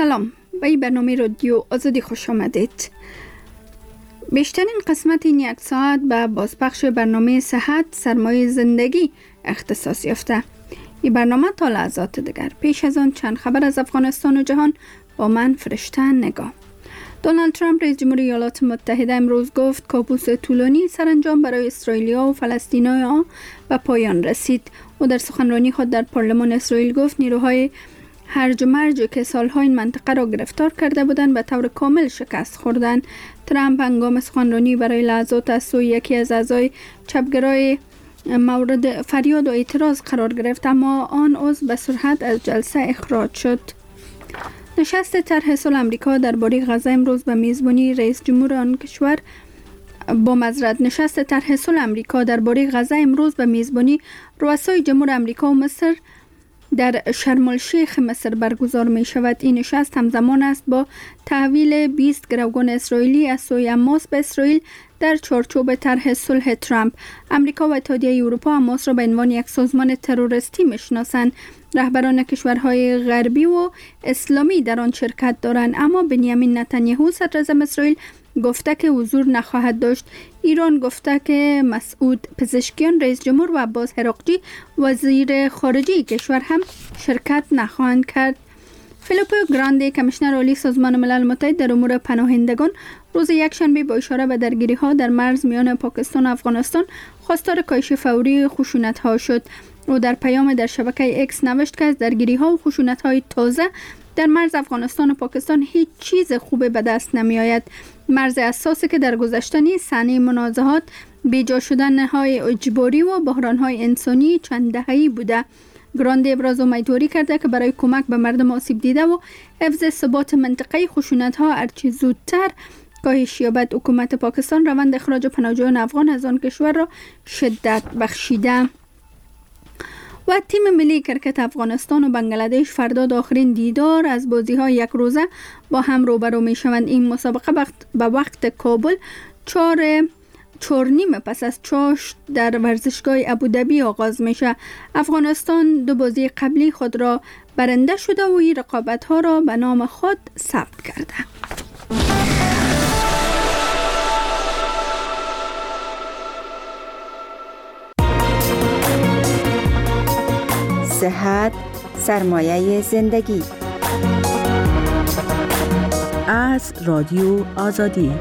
سلام، به این برنامه رادیو آزادی خوش آمدید. بیشترین قسمت این یک ساعت به بازپخش برنامه صحت سرمایه زندگی اختصاص یافته. این برنامه تا لحظات دیگر. پیش از آن چند خبر از افغانستان و جهان با من فرشته نگاه. دونالد ترامپ رئیس جمهور ایالات متحده امروز گفت کابوس طولانی سرانجام برای اسرائیلیا و فلسطینیان به پایان رسید. او در سخنرانی خود در پارلمان اسرائیل گفت نیروهای هرج و مرج که سالها این منطقه را گرفتار کرده بودند به طور کامل شکست خوردند. ترامپ هنگام سخنرانی برای لحظات از سوی یکی از اعضای چپگرای مورد فریاد و اعتراض قرار گرفت، اما آن عضو به سرعت از جلسه اخراج شد. نشست طرح صلح آمریکا درباره غزه امروز به میزبانی رئیس جمهور آن کشور نشست طرح صلح آمریکا درباره غزه امروز به میزبانی رؤسای جمهور آمریکا و مصر در شرم الشیخ مصر برگزار می شود. این نشست همزمان است با تحویل 20 گروگان اسرائیلی از سوی حماس به اسرائیل در چارچوب طرح صلح ترامپ. آمریکا و اتحادیه اروپا حماس را به عنوان یک سازمان تروریستی میشناسند. رهبران کشورهای غربی و اسلامی در آن شرکت دارند، اما بنیامین نتانیاهو صدراعظم اسرائیل گفته که حضور نخواهد داشت. ایران گفته که مسعود پزشکیان رئیس جمهور و عباس حراقچی وزیر خارجه کشور هم شرکت نخواهند کرد. فیلیپو گراندی کمیشنر عالی سازمان ملل متحد در امور پناهندگان روز یکشنبه با اشاره به درگیری ها در مرز میان پاکستان و افغانستان خواستار کاهش فوری خشونت ها شد. او در پیام در شبکه اکس نوشت که از درگیری ها و خشونت های تازه در مرز افغانستان و پاکستان هیچ چیز خوبی به دست نمی آید. مرز اساسی که در گذشته نیز صحنه منازعات، بیجا شدن های اجباری و بحران های انسانی چند دهه‌ای بوده. گراندی ابراز امیدواری کرده که برای کمک به مردم آسیب دیده و حفظ ثبات منطقه خشونت ها هرچه زودتر کاهش یابد. حکومت پاکستان روند اخراج پناهجویان افغان از آن کشور را شدت بخشیده. و تیم ملی کرکت افغانستان و بنگلادش فردا آخرین دیدار از بازی‌های یک روزه با هم روبرو می‌شوند. این مسابقه به وقت کابل 4:30 پس از چاشت در ورزشگاه ابوظبی آغاز میشه. افغانستان 2 بازی قبلی خود را برنده شده و این رقابت‌ها را به نام خود ثبت کرده. صحت سرمایه زندگی. از رادیو آزادی.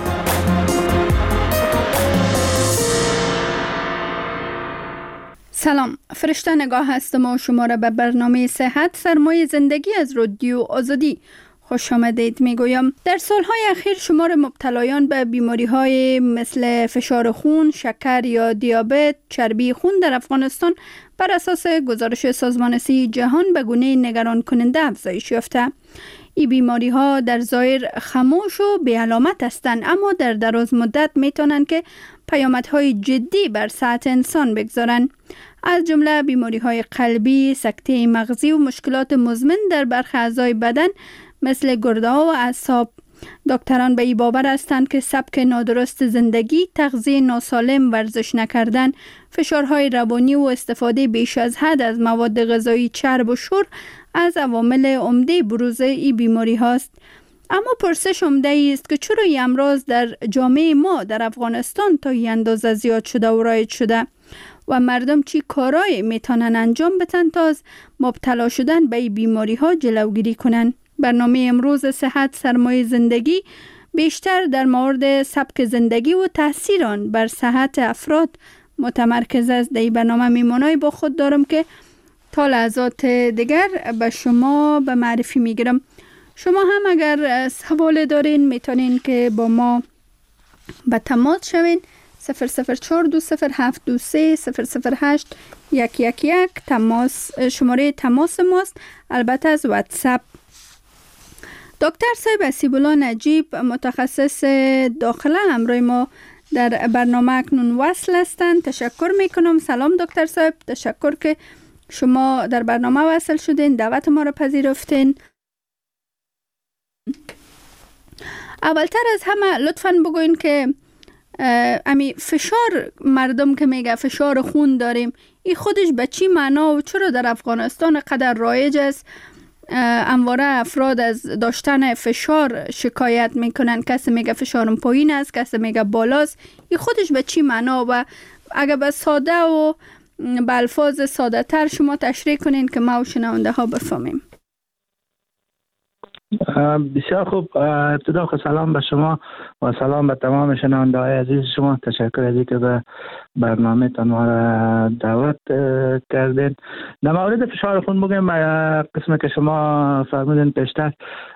سلام، فرشته نگاه هستم و شما را به برنامه صحت سرمایه زندگی از رادیو آزادی خوش آمدید میگویم. در سالهای اخیر شمار مبتلایان به بیماری‌های مثل فشار خون، شکر یا دیابت، چربی خون در افغانستان بر اساس گزارش سازمان صحت جهان به گونه نگران کننده افزایش یافته. این بیماری‌ها در ظاهر خاموش و بی علامت هستند، اما در دراز مدت میتونن که پیامدهای جدی بر صحت انسان بگذارن، از جمله بیماری‌های قلبی، سکته مغزی و مشکلات مزمن در برخی اعضای بدن مثل گرده و اعصاب. دکتران به این باور هستند که سبک نادرست زندگی، تغذیه ناسالم، ورزش نکردن، فشارهای روانی و استفاده بیش از حد از مواد غذایی چرب و شور از عوامل عمده بروز این بیماری هاست. اما پرسش عمده است که چرا این امراض در جامعه ما در افغانستان تا این اندازه زیاد شده و رایج شده و مردم چی کارایی میتونن انجام بدن تا از مبتلا شدن به این بیماری ها جلوگیری کنن. برنامه امروز صحت سرمایه زندگی بیشتر در مورد سبک زندگی و تاثیر آن بر صحت افراد متمرکز است. در این برنامه میمونای با خود دارم که تا لحظات دیگر به شما به معرفی میگیرم. شما هم اگر سوال دارین میتونین که با ما به تماس شوین. 0042723008111 شماره تماس ماست، البته از واتساپ. دکتر صاحب اسیب‌الله نجیب متخصص داخله همراه ما در برنامه اکنون وصل هستند. تشکر میکنم. سلام دکتر صاحب، تشکر که شما در برنامه وصل شدین، دعوت ما را پذیرفتین. اولتر از همه لطفاً بگوین که امی فشار، مردم که میگه فشار خون داریم، این خودش به چی معنا و چرا در افغانستان قدر رایج است همواره افراد از داشتن فشار شکایت میکنن. کسی میگه فشارم پایین است، کسی میگه بالاست. این خودش به چی معنا؟ و اگر به ساده و به الفاظ ساده تر شما تشریح کنین که ما و شنونده ها بفهمیم. بسیار خوب. ابتدا سلام به شما و سلام به تمام شنونده های عزیز شما. تشکر از اینکه به برنامه ما را دعوت کردین. در مورد فشار خون بگیم، قسمی که شما فرمودین پیشتر،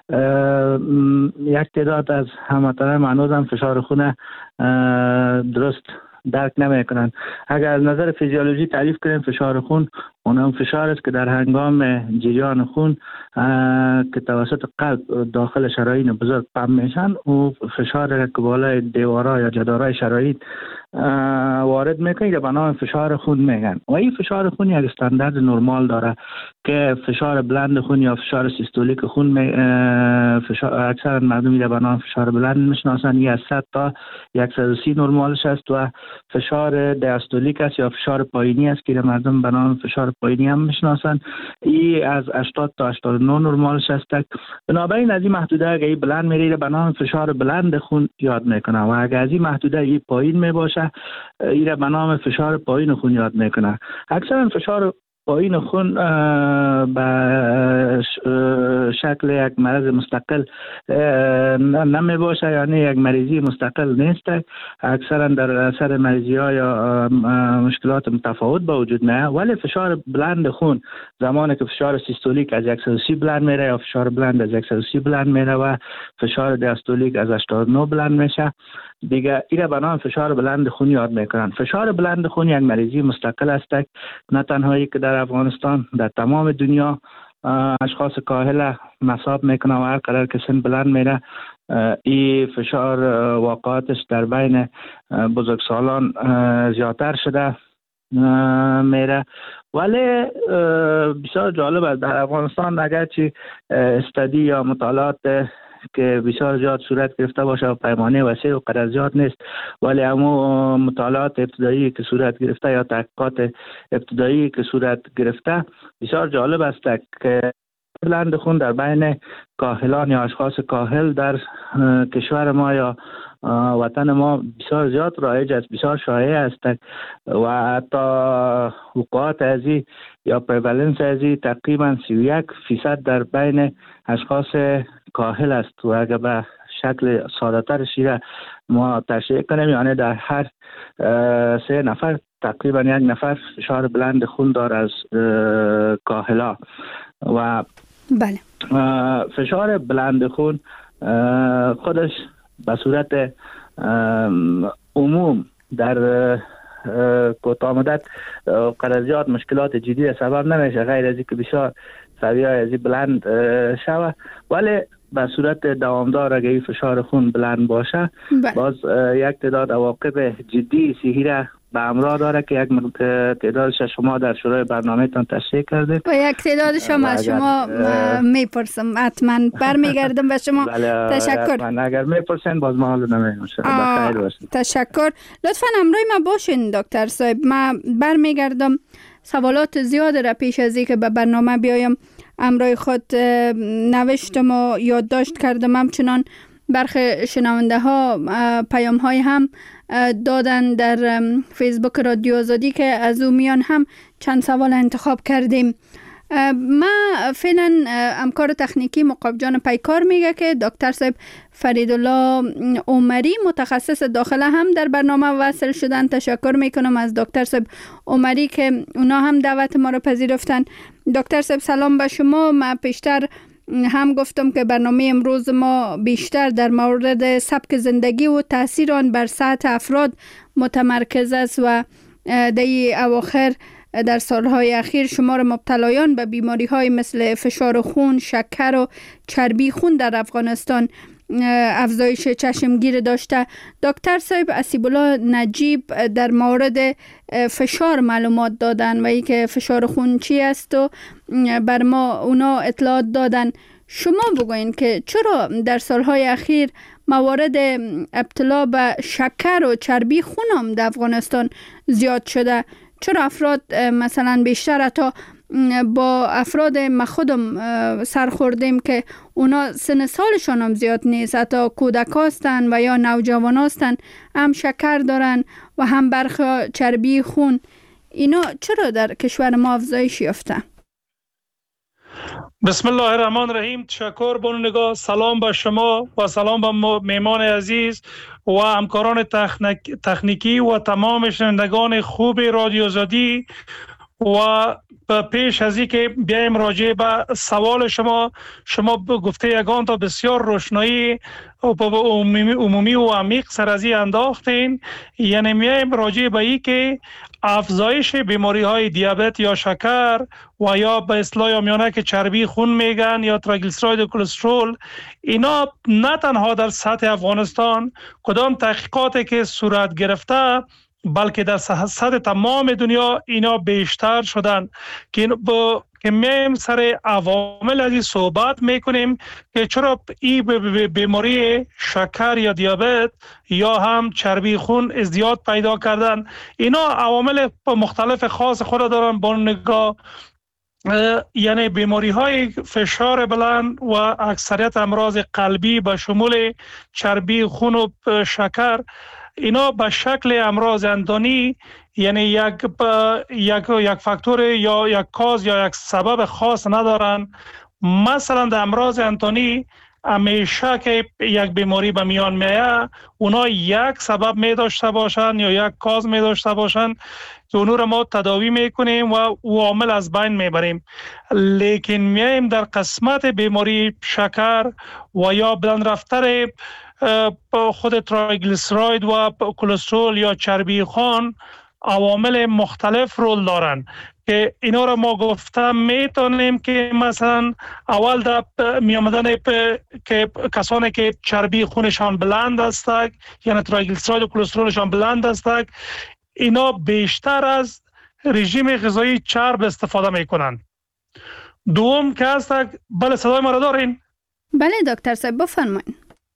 یک تعداد از هموطنان هنوزم فشار خون درست درک نمی کنند. اگر از نظر فیزیولوژی تعریف کنیم، فشار خون اون هم فشار است که در هنگام جریان خون که توسط قلب داخل شرايين بزرگ پمپ میشن، او فشار که بالای دیوارها یا جدارهای شرايين وارد میکنه به نام فشار خون میگن. و این فشار خون یک استاندارد نرمال داره که فشار بلند خون یا فشار سیستولیک خون اکثر مردم میره به نام فشار بلند میشناسن. این از 100 تا 130 نرمالش است و فشار دیاستولیک است یا فشار پایینی است که مردم به نام فشار پایینی هم میشناسن. این از 80 تا 89 نرمالش است. بنابراین از این محدوده اگه این بلند میره به نام فشار بلند خون یاد میکنه و اگه از این محدوده این پایین میباشه این به نام فشار پایین خون یاد میکنه. اکثرا فشار پایین خون به شکل یک مرض مستقل نمی باشه، یعنی یک مریضی مستقل نیست. اکثرا در اثر مریضی ها یا مشکلات متفاوت به وجود میاد. ولی فشار بلند خون زمانی که فشار سیستولیک از 130 بلند میره یا فشار بلند از 130 بلند میره و فشار دیاستولیک از 89 بلند میشه، دیگه ایره به نام فشار بلند خون یاد میکنن. فشار بلند خون یک مریضی مستقل است، نه تنهایی که در افغانستان، در تمام دنیا اشخاص کاهل مصاب میکنه و هر قدر که سن بلند میره این فشار واقعاتش در بین بزرگسالان زیادتر شده میره. ولی بسیار جالب است در افغانستان اگرچه استادی یا مطالعات که بسیار زیاد صورت گرفته باشه و پیمانه وسیع و قدر زیاد نیست، ولی همون مطالعات ابتدایی که صورت گرفته یا تحقیقات ابتدایی که صورت گرفته بسیار جالب است که بلند خون در بین کاهلان یا اشخاص کاهل در کشور ما یا وطن ما بسیار زیاد رایج است، بسیار شایع است و حتی وقوعات ازی یا پریوالنس ازی تقریبا 31% در بین اشخاص کاهل است. و اگر به شکل ساده تر شیره ما تشریح کنیم، یعنی در هر 3 نفر تقریبا 1 نفر فشار بلند خون دار از کاهلا. و بله، فشار بلند خون خودش به صورت عموم در کوتاه مدت قدر زیاد مشکلات جدی سبب نمیشه، غیر از اینکه بسیار سویه از بلند شوه. ولی به صورت دوامدار اگه این فشار خون بلند باشه باز یک تعداد عواقب جدی صحی را به همراه داره که یک تعدادش شما در شروع برنامه تان تشریح کردید و یک تعدادش هم از شما میپرسم، حتما برمیگردم به شما. تشکر. اگر میپرسین باز ما حال نمیشه. بخیر باشید. تشکر. لطفا همراه ما باشین دکتر صاحب. ما برمیگردم. سوالات زیاد را پیش از اینکه به برنامه بیایم همراه خود نوشتم و یادداشت کردم. همچنان برخی شنونده ها پیام های هم دادن در فیسبوک رادیو آزادی که از او میان هم چند سوال انتخاب کردیم. ما فعلا همکار تکنیکی مقاب جان پیکار میگه که دکتر صاحب فریدالله عمری متخصص داخله هم در برنامه وصل شدن. تشکر میکنم از دکتر صاحب عمری که اونا هم دعوت ما رو پذیرفتن. دکتر صاحب سلام به شما. ما پیشتر هم گفتم که برنامه امروز ما بیشتر در مورد سبک زندگی و تاثیر آن بر صحت افراد متمرکز است و در اواخر در سالهای اخیر شمار مبتلایان به بیماری‌های مثل فشار خون، شکر و چربی خون در افغانستان افزایش چشمگیر داشته. دکتر صاحب اسیب‌الله نجیب در مورد فشار معلومات دادن و اینکه فشار خون چی است و بر ما اونا اطلاعات دادن. شما بگوین که چرا در سالهای اخیر موارد ابتلا به شکر و چربی خون هم در افغانستان زیاد شده؟ چرا افراد مثلا بیشتر تا با افراد ما خودم سر خوردیم که اونا سن سالشان هم زیاد نیست، حتی کودک هستن و یا نوجوان هستن، هم شکر دارن و هم برخی چربی خون. اینا چرا در کشور ما افزایش یافته؟ بسم الله الرحمن الرحیم. تشکر بانو نگاه. سلام به شما و سلام به میمان عزیز و همکاران تکنیکی و تمام شنوندگان خوب رادیو آزادی. و پیش از این که بیایم راجع به سوال شما گفته یگان تا بسیار روشنایی عمومی و عمیق سر از این انداختین. یعنی میایم راجع به این که افزایش بیماری های دیابت یا شکر و یا به اصطلاح عامیانه که چربی خون میگن یا تریگلیسیراید و کلسترول، اینا نه تنها در سطح افغانستان کدام تحقیقاتی که صورت گرفته، بلکه در سطح تمام دنیا اینا بیشتر شدن که میایم سر عوامل از این صحبت میکنیم که چرا این بیماری شکر یا دیابت یا هم چربی خون ازدیاد پیدا کردن. اینا عوامل مختلف خاص خود دارن با نگاه، یعنی بیماری های فشار بلند و اکثریت امراض قلبی به شمول چربی خون و شکر، اینا به شکل امراض اندانی، یعنی یک فاکتور یا یک کاز یا یک سبب خاص ندارن. مثلا در امراض اندانی همیشه که یک بیماری به میان میاد، اونا یک سبب می داشته باشن یا یک کاز می داشته باشن که اونو رو ما تداوی میکنیم و عامل از بین میبریم. لیکن میایم در قسمت بیماری شکر و یا بلند رفتن خود تریگلیسیراید و کلسترول یا چربی خون، عوامل مختلف رول دارن که اینا رو ما گفتم میتونیم که مثلا اول در میامدن که کسانی که چربی خونشان بلند است، یعنی تریگلیسیراید و کلسترولشان بلند است، اینا بیشتر از رژیم غذایی چرب استفاده میکنن. دوم که هست، بله صدای ما را دارین؟ بله دکتر صاحب بفرمایید.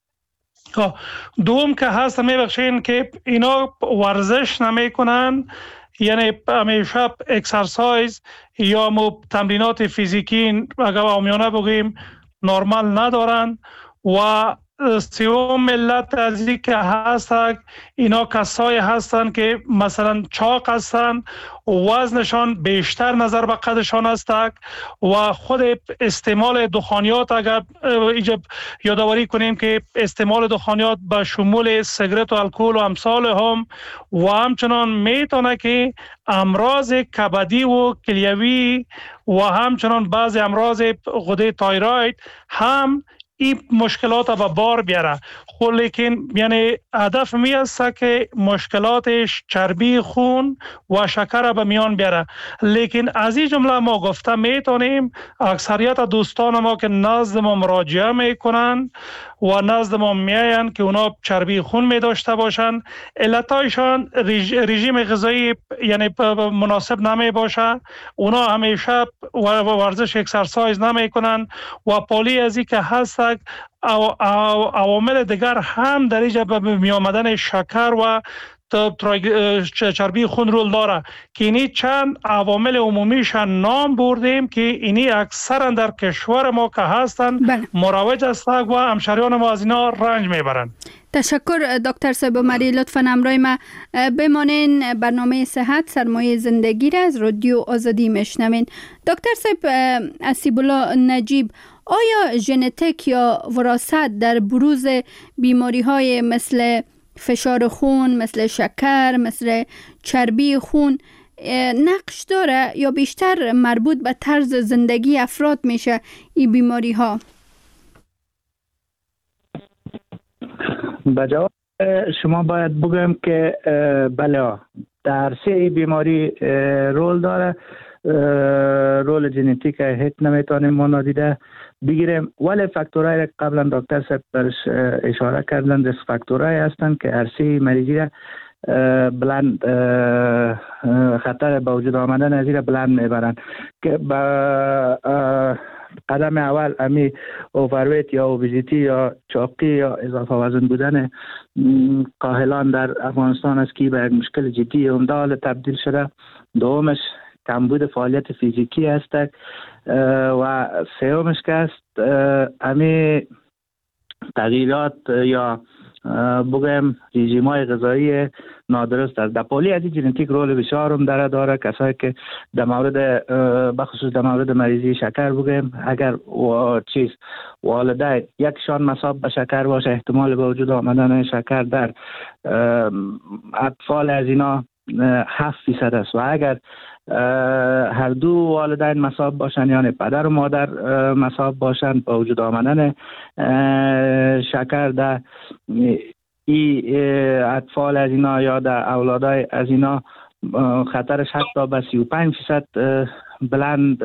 دوم که هست میبخشین که اینا ورزش نمیکنن، یعنی همیشه اکسرسایز یا تمرینات فیزیکی اگر عامیانه بگیم نرمال ندارن. و سوم ملت از این که هستن، اینا کسایی هستن که مثلا چاق هستن، وزنشان بیشتر نظر به قدشان است و خود استعمال دخانیات، اگر یادآوری کنیم که استعمال دخانیات به شمول سیگرت و الکل و امثال هم و همچنان میتونه که امراض کبدی و کلیوی و همچنان بعضی امراض غده تایروید هم این مشکلات به بار بیاره. خب لیکن یعنی هدف می است که مشکلاتش چربی خون و شکر به میان بیاره. لیکن از این جمله ما گفته میتونیم اکثریت دوستان ما که نزد ما مراجعه میکنن و نزد ما میاین که اونا چربی خون می داشته باشن، علتایشان رژیم غذایی یعنی مناسب نمی باشه، اونا همیشه ورزش اکسرسایز نمی کنن و پالی از این که هست عوامل دیگر هم در اینجا به می آمدن شکر و چربی خون رول داره که اینی چند عوامل عمومیش نام بردیم که اینی اکثرا در کشور ما که هستن مروج هستند و همشریان ما از اینا رنج میبرن. تشکر دکتر صاحب عمری، لطفاً همراه ما بمانین. برنامه صحت سرمایه زندگی را از رادیو آزادی میشنوین. دکتر صاحب اسیب الله نجیب، آیا ژنتیک یا وراثت در بروز بیماری های مثل فشار خون، مثل شکر، مثل چربی خون نقش داره یا بیشتر مربوط به طرز زندگی افراد میشه این بیماری ها؟ با جواب شما باید بگم که بله، در سه بیماری رول داره. رول ژنتیک هیچ نمیتونیم ما نادیده بگیریم، ولی فاکتورهای قبلا دکتر صاحب برش اشاره کردن، دست فاکتورهای هستند که عرصه مریضی را بلند خطر با وجود آمدن از این بلند میبرند که با قدم اول امی اوورویت یا اوبیزیتی یا چاقی یا اضافه وزن بودن کاهلان در افغانستان است که به یک مشکل جدی عمده تبدیل شده. دومش کمبود فعالیت فیزیکی است و سومش که است امی تغییرات یا بگم رژیم‌های غذایی نادرست است. در پولی از ژنتیک رول بسیار هم داره. کسایی که در مورد بخصوص در مورد مریضی شکر بگم اگر والدین یکشان مصاب به شکر باشه احتمال به وجود آمدن شکر در اطفال از اینا 7% است و اگر هر دو والدین مصاب باشن یعنی پدر و مادر مصاب باشن با وجود آمدن شکر در اطفال از اینا یا در اولادای از اینا خطرش حتی به 35% بلند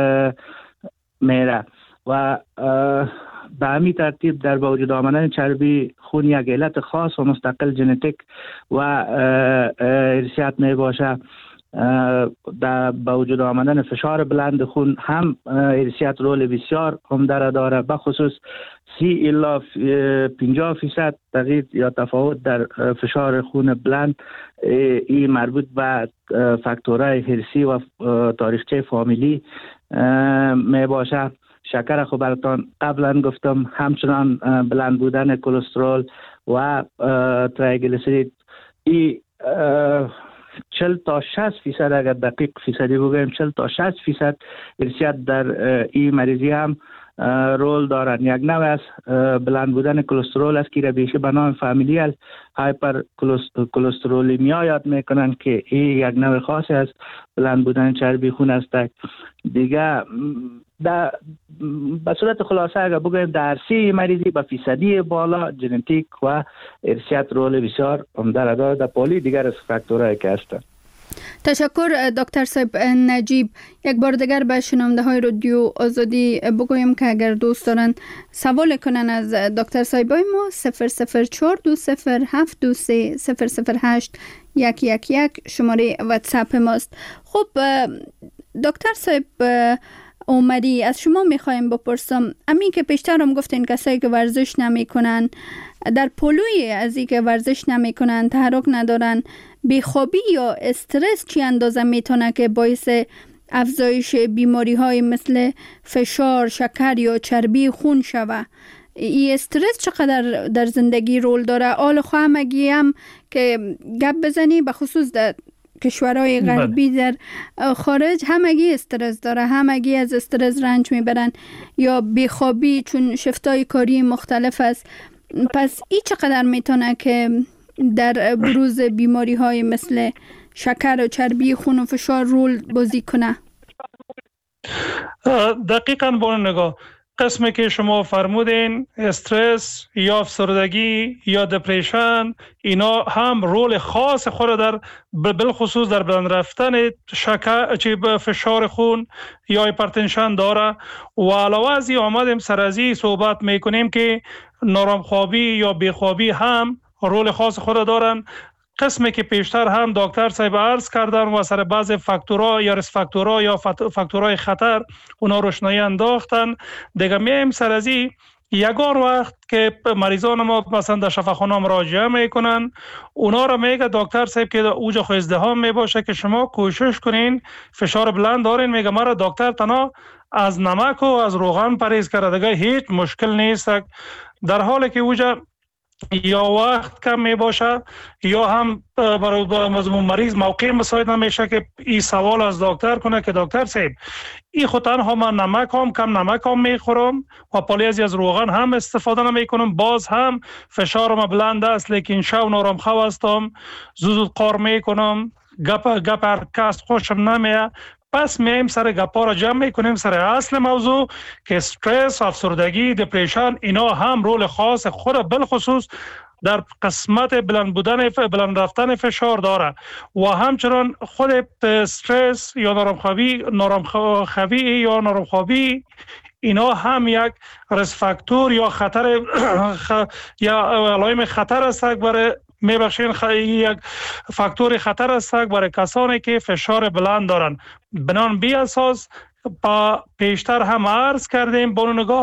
میره و به همین ترتیب در با وجود آمدن چربی خون یک علت خاص و مستقل ژنتیک و ارثیات می باشه. در با وجود آمدن فشار بلند خون هم ارثیات رول بسیار عمده داره، بخصوص 30 الی 50% تغییر یا تفاوت در فشار خون بلند این مربوط به فاکتورهای ارثی و تاریخچه فامیلی می باشه. شکر خب براتون قبلا گفتم، همچنان بلند بودن کلسترول و تریگلیسیرید ای 40 تا 60% اگر دقیق فیصدی بگویم 40 تا 60% ارثیات در این مریضی هم رول دارن. یک نوع از بلند بودن کلسترول است که بیشه به نام فامیلیال هایپر کلسترولمیا یاد میکنن که این یک نوع خاصی از بلند بودن چربی خون است. دیگه به صورت خلاصه اگر بگویم در سی مریضی به فیصدی بالا ژنتیک و ارثیات رول بسیار عمده داره. در پولی دیگر از فاکتورهایی که هستند. تشکر دکتر صاحب نجیب. یک بار دیگر به شنونده های رادیو آزادی بگویم که اگر دوست دارن سوال کنن از دکتر صاحب ما 0042723008111 شماره واتساپ ماست. خب دکتر صاحب اومدی از شما میخوایم بپرسم، همین که پیشتر هم گفتین کسایی که ورزش نمیکنن در پلوی از این که ورزش نمیکنن تحرک ندارن، بیخوابی یا استرس چی اندازه میتونه که باعث افزایش بیماری های مثل فشار، شکر یا چربی خون شوه؟ این استرس چقدر در زندگی رول داره؟ آل خواهمگی هم که گپ بزنی به خصوص در کشورهای غربی در خارج همگی استرس داره، همگی از استرس رنج میبرن یا بیخوابی چون شفتای کاری مختلف است. پس این چقدر میتونه که در بروز بیماری های مثل شکر و چربی خون و فشار رول بازی کنه؟ دقیقاً با نگاه قسمی که شما فرمودین، استرس یا افسردگی یا دپریشن، اینا هم رول خاص خود در بالخصوص در بلند رفتن شکر فشار خون یا هایپرتنشن داره. و علاوه از این آمدیم سر از این صحبت میکنیم که نارامخوابی یا بیخوابی هم رول خاص خود دارن. قسمی که پیشتر هم دکتر صاحب عرض کردن و سر بعض فاکتورها یا ریسک فاکتورها یا فاکتورهای خطر اونا روشنایی انداختن. دیگه میایم سر از این یگان وقت که مریضان ما مثلا در شفاخانه مراجعه میکنن، اونا را میگه دکتر صاحب که اوجا خو ازدحام میباشه که شما کوشش کنین، فشار بلند دارین، میگه مرا دکتر تنها از نمک و از روغن پرهیز کرده، دیگه هیچ مشکل نیست. در حالی که اوجا یا وقت کم می باشه یا هم برای مریض موقع مساعد نمیشه که این سوال از دکتر کنه که دکتر صاحب این خود تنها من نمک هم کم نمک هم میخورم و پالیزی از روغن هم استفاده نمی کنم، باز هم فشارم بلند است لیکن شب نارم خواب هستم، زود قار میکنم، گپ کس خوشم نمیه. پس میایم سر گپا را جمع میکنیم سر اصل موضوع که استرس، افسردگی، دپریشن اینا هم رول خاص خود بالخصوص در قسمت بلند رفتن فشار داره و همچنان خود استرس یا نارمخوابی یا نارمخوابی اینا هم یک ریسک فاکتور یا خطر یا علائم خطر است برای یک فاکتور خطر است برای کسانی که فشار بلند دارند. بنان بی اساس پیشتر هم عرض کردیم با نگاه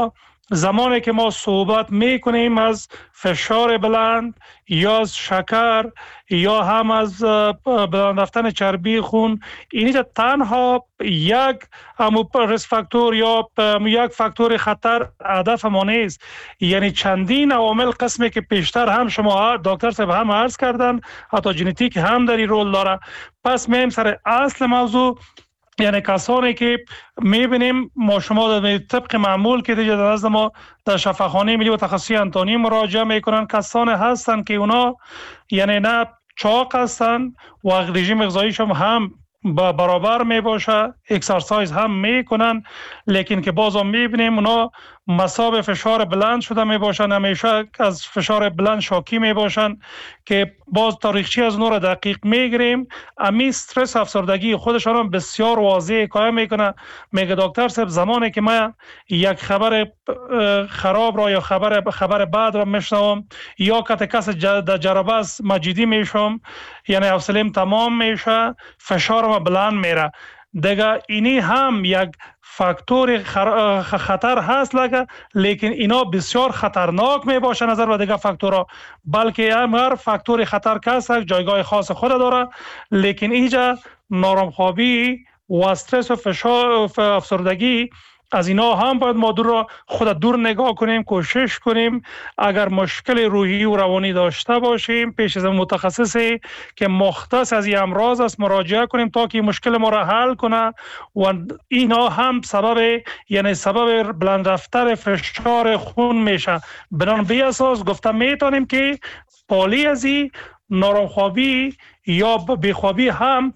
زمانی که ما صحبت میکنیم از فشار بلند یا از شکر یا هم از بلند رفتن چربی خون، اینجا تنها یک ریسک فاکتور یا یک فاکتور خطر هدف ما نیست. یعنی چندین عوامل قسمی که پیشتر هم شما دکتر صاحب هم عرض کردن، حتی ژنتیک هم در این رول داره. پس میم سر اصل موضوع، یعنی کسانی که میبینیم ما شما در طبق معمول که دیگه در نزد ما در شفاخانه ملی و تخصصی انتونی مراجعه میکنن، کسانی هستن که اونا یعنی نه چاق هستن و رژیم غذاییشون هم برابر می باشه، اکسرسایز هم میکنن، لیکن که باز هم میبینیم اونا مصاب فشار بلند شده می باشن، همیشه از فشار بلند شاکی می باشن که باز تاریخچه از اونها را دقیق میگیریم. امی استرس افسردگی خودشان هم بسیار واضح کار میکنه. میگه دکتر صاحب زمانی که من یک خبر خراب را یا خبر بد را میشنوم یا کس در جربه است مجیدی میشم، یعنی حوصله‌ام تمام میشه، فشارم بلند میره. دیگه اینی هم یک فاکتور خطر هست لیکن اینا بسیار خطرناک می باشه نظر به دیگه فاکتورها، بلکه هر فاکتور خطر که هست جایگاه خاص خود داره. لیکن اینجا نارمخوابی و استرس و فشار و افسردگی از اینا هم باید ما خود دور نگاه کنیم، کوشش کنیم اگر مشکل روحی و روانی داشته باشیم پیش از متخصصی که مختص از این امراض است مراجعه کنیم تا که مشکل ما را حل کنه. و اینا هم سبب بلند رفتن فشار خون میشه. بنان به اساس گفته میتونیم که پالی از این نارمخوابی یا بیخوابی هم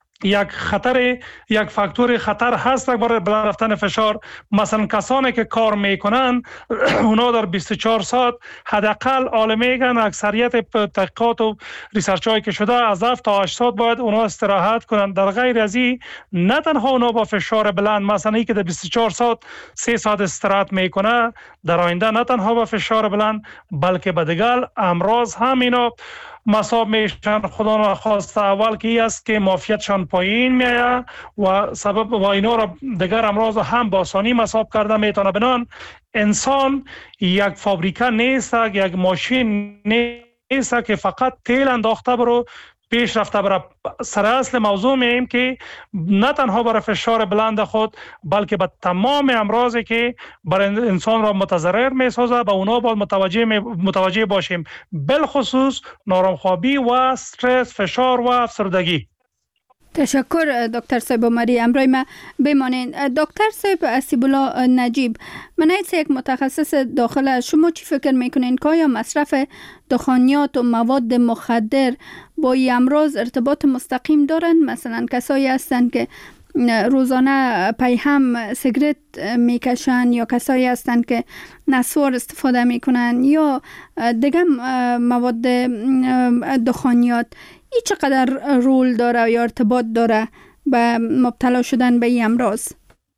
یک فاکتور خطر هست برای بلند رفتن فشار. مثلا کسانی که کار میکنن اونا در 24 ساعت حداقل عالم میگن اکثریت تحقیقات و ریسرچ هایی که شده از 7 تا 8 ساعت باید اونا استراحت کنن. در غیر از این نه تنها اونا با فشار بلند، مثلا ای که در 24 ساعت 3 ساعت استراحت میکنه در آینده نه تنها با فشار بلند بلکه به دیگر امراض هم اینا مصاب میشن. خدا نخواسته اول که است که معافیتشان پایین میاد و سبب و اینا را دیگر امراض هم با آسانی مصاب کرده میتونه. بنان انسان یک فابریکه نیست، یک ماشین نیست که فقط تیل انداخته برو پیش رفته برای. سر اصل موضوع میم که نه تنها برای فشار بلند خود بلکه به تمام امراضی که برای انسان را متضرر می سازه به اونا باید متوجه باشیم، بالخصوص نارمخوابی و استرس، فشار و افسردگی. تشکر دکتر صاحب عمری. امروز ما بمانین. دکتر صاحب اسیب الله نجیب، من یک متخصص داخل، شما چی فکر میکنین که آیا مصرف دخانیات و مواد مخدر با این امراض ارتباط مستقیم دارند؟ مثلا کسایی هستند که روزانه پی هم سیگرت میکشن یا کسایی هستند که نسوار استفاده میکنن یا دیگه مواد دخانیات، این چقدر رول داره یا ارتباط داره به مبتلا شدن به این امراض؟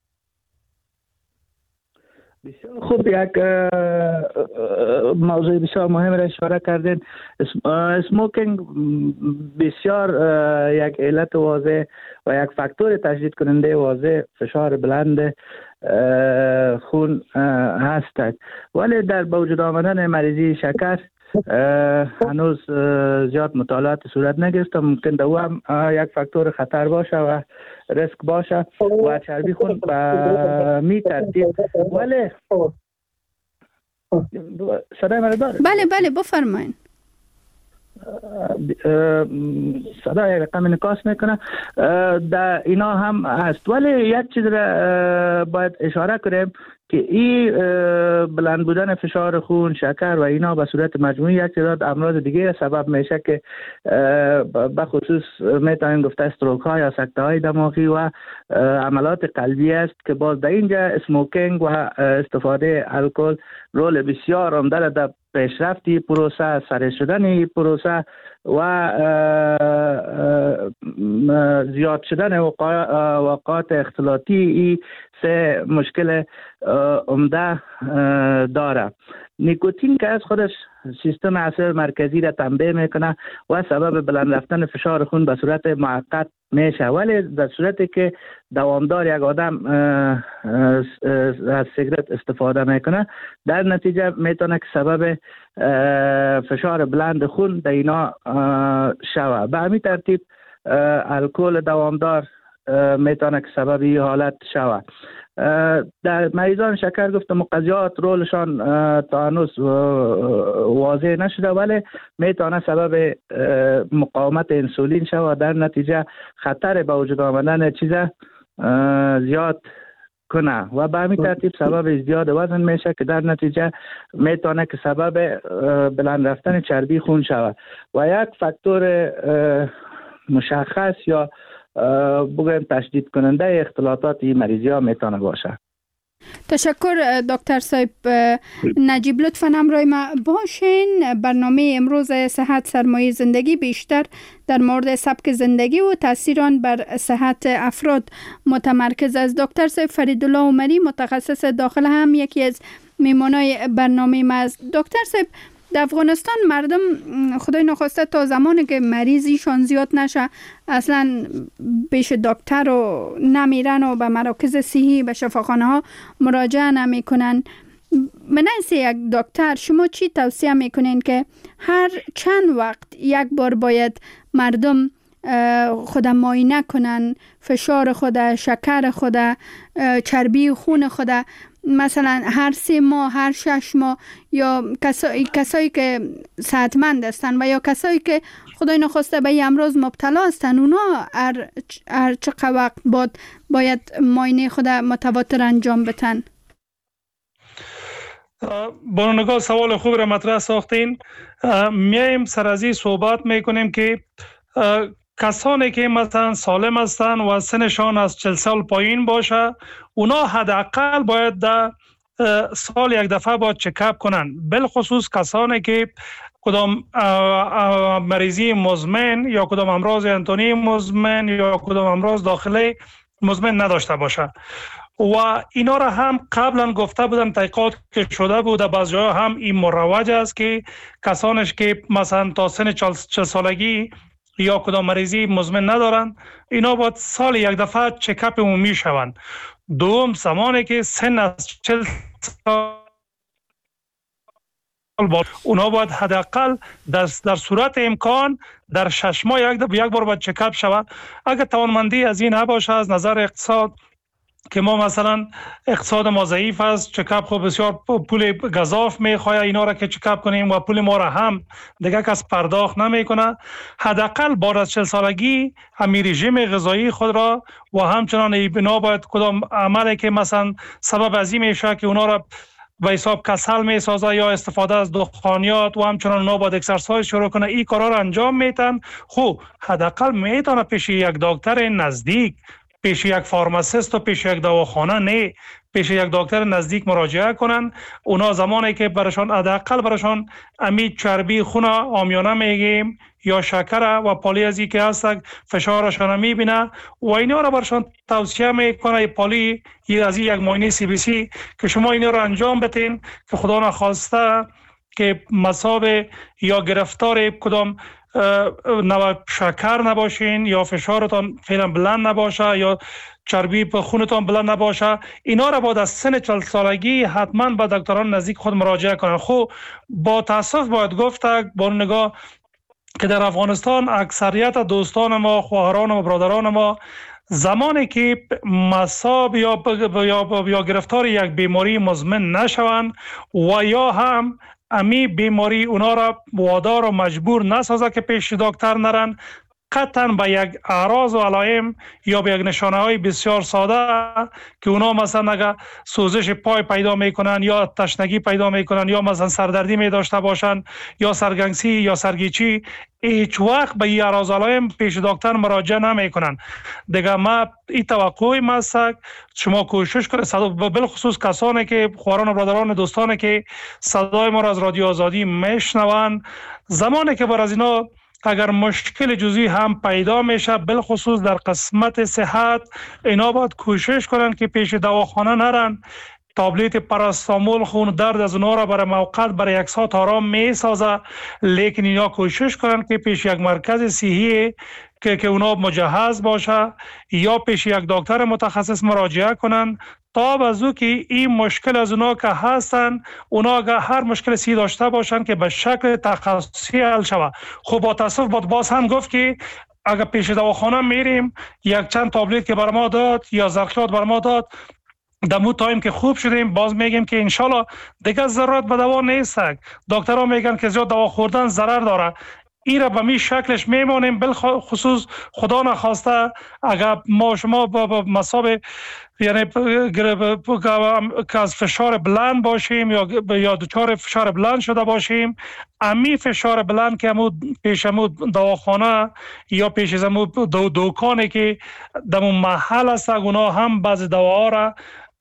بسیار خوب، یک موضوع بسیار مهم را اشاره کردین. اسموکینگ بسیار یک علت واضح و یک فاکتور تشدید کننده واضح فشار بلند خون هستند، ولی در با وجود آمدن مریضی شکر هنوز زیاد مطالعات صورت نگرفته. ممکن در او هم یک فاکتور خطر باشه و ریسک باشه و چربی خون به می ترتیب. ولی صدای من داره؟ بله بفرمایید. صدای رقم انعکاس میکنه. در اینا هم هست، ولی یک چیز را باید اشاره کنیم که این بلند بودن فشار خون، شکر و اینا به صورت مجموعی یک تعداد امراض دیگه سبب میشه که به خصوص میتونیم گفته استروک ها یا سکته های دماغی و عملات قلبی است که باز در اینجا اسموکینگ و استفاده الکل رول بسیار عمده در پیشرفتی پروسه، سریع شدن پروسه و زیاد شدن وقایع اختلاطی ای سه مشکل عمده داره. نیکوتین که از خودش سیستم عصبی مرکزی را تنبیه میکنه و سبب بلند رفتن فشار خون به صورت موقت میشه، ولی در صورتی که دوامدار یک آدم از سیگرت استفاده میکنه در نتیجه میتونه که سبب فشار بلند خون در اینا شوه. به همین ترتیب الکل دوامدار میتونه که سبب این حالت شوه. در مریضان شکر گفتم مقضیات رولشان تا هنوز واضح نشده، ولی میتونه سبب مقاومت انسولین شود و در نتیجه خطر به وجود آمدن چیز زیاد کنه و به همین ترتیب سبب زیاد وزن میشه که در نتیجه میتونه که سبب بلند رفتن چربی خون شود و یک فاکتور مشخص یا بگویم تشدید کننده اختلالات این مریضی ها میتونه باشه. تشکر دکتر صاحب نجیب، لطفاً همراه ما باشین. برنامه امروز صحت سرمایه زندگی بیشتر در مورد سبک زندگی و تاثیر آن بر صحت افراد متمرکز است. دکتر صاحب فریدالله عمری متخصص داخل هم یکی از میمانای برنامه ما است. دکتر صاحب در افغانستان مردم خدای نخواسته تا زمانی که مریضیشان زیاد نشه اصلا پیش دکتر و نمیرن و به مراکز صحی به شفاخانه ها مراجعه نمی کنن. منیس یک دکتر شما چی توصیه میکنین که هر چند وقت یک بار باید مردم خود معاینه کنن، فشار خود، شکر خود، چربی خون خود، مثلا هر 3 ماه، هر 6 ماه، یا کسایی که صحتمند هستن و یا کسایی که خدای نخواسته به امراض مبتلا هستن، اونا هر چقدر وقت باید معاینه خود متواتر انجام بدن؟ بانوگاه سوال خوب را مطرح ساختین. میایم سرازی صحبت میکنیم که کسانی که مثلا سالم هستند و سنشان از 40 سال پایین باشه، اونا حداقل باید در سال یک دفعه باید چکاپ کنن. بالخصوص کسانی که کدام مریضی مزمن یا کدام امراض انتونی مزمن یا کدام امراض داخلی مزمن نداشته باشه. و اینا را هم قبلا گفته بودن، تحقیقات که شده بود بعضی جاها هم این مروج است که کسانش که مثلا تا سن 40 سالگی یا کدام مریضی مزمن ندارن، اینا باید سال یک دفعه چکاپ عمومی شوند. دوم، زمانی که سن از 40 سال اونا باید حداقل در صورت امکان در 6 ماه یک بار باید چکاپ شود. اگر توانمندی از این نباشه از نظر اقتصاد که ما مثلا اقتصاد ما ضعیف است، چکاپ خب بسیار پول گزاف میخواه اینا را که چکاپ کنیم و پول ما را هم دیگه کس پرداخت نمیکنه، حداقل بعد از 40 سالگی همین رژیم غذایی خود را و همچنان اینا باید کدام عملی که مثلا سبب از این میشه که اونا را به حساب کسل میسازه یا استفاده از دخانیات و همچنان اونا باید اکسرسایز شروع کنه، این کارا را انجام میتن. خب حداقل میتونه پیش یک دکتر نزدیک، پیش یک فارماسیست و پیش یک دواخانه، نه پیش یک دکتر نزدیک مراجعه کنن. اونا زمانی که برشان حداقل برشان امی چربی خون عامیانه میگیم یا شکر و پالی از که هست فشارشان میبینه و اینا را برشان توصیه میکنه پالی از یک معاینه CBC که شما اینا را انجام بدین که خدا نخواسته که مصاب یا گرفتار کدام شکر نباشین یا فشارتان فعلا بلند نباشه یا چربی په خونتان بلند نباشه. اینا را بعد از سن 40 سالگی حتما به دکتران نزدیک خود مراجعه کنن. خب با تاسف باید گفت با نگاه که در افغانستان اکثریت دوستان ما، خواهران و برادران ما زمانی که مصاب یا گرفتار یک بیماری مزمن نشوند و یا هم امی بیماری اونا را وادار و مجبور نسازه که پیش دکتر نرن، قطعا به یک اعراض و علائم یا به یک نشانه های بسیار ساده که اونا مثلا اگر سوزش پای پیدا میکنن یا تشنگی پیدا میکنن یا مثلا سردردی می داشته باشن یا سرگنگسی یا سرگیچی، هیچ وقت به این اعراض و علائم پیش دکتر مراجعه نمیکنن. دیگه ما این توقعی است شما کوشش کنید، بالخصوص کسانی که خواران و برادران دوستانی که صدای ما را از رادیو آزادی میشنوند، زمانی که بر از اینا اگر مشکل جزئی هم پیدا میشه، بالخصوص در قسمت صحت، اینا باید کوشش کنن که پیش دواخانه نرن. تابلت پاراستامول خون درد از اونا را برای موقت برای 1 ساعت آرام می سازه، لیکن اینا کوشش کنن که پیش یک مرکز صحی که اونا مجهز باشه یا پیش یک دکتر متخصص مراجعه کنن تا بازو که این مشکل از اونا که هستن، اونا اگر هر مشکل صحی داشته باشن که به شکل تخصصی حل شود. خب با تاسف باز هم گفت که اگر پیش دواخانه میریم، یک چند تابلت که بر ما داد یا زرخیات بر ما داد، دمو تایم که خوب شدیم باز میگیم که انشالله دیگه ضرورت به دوا نیست. دکترها میگن که زیاد دوا خوردن ضرر داره. این را به می شکلش میمونیم، بالخصوص خدا نخواسته اگر ما شما با مصاب یعنی که از فشار بلند باشیم یا دچار فشار بلند شده باشیم، امی فشار بلند که پیش دواخانه یا پیش دکانی که در محل است، اونا هم بعض دواها را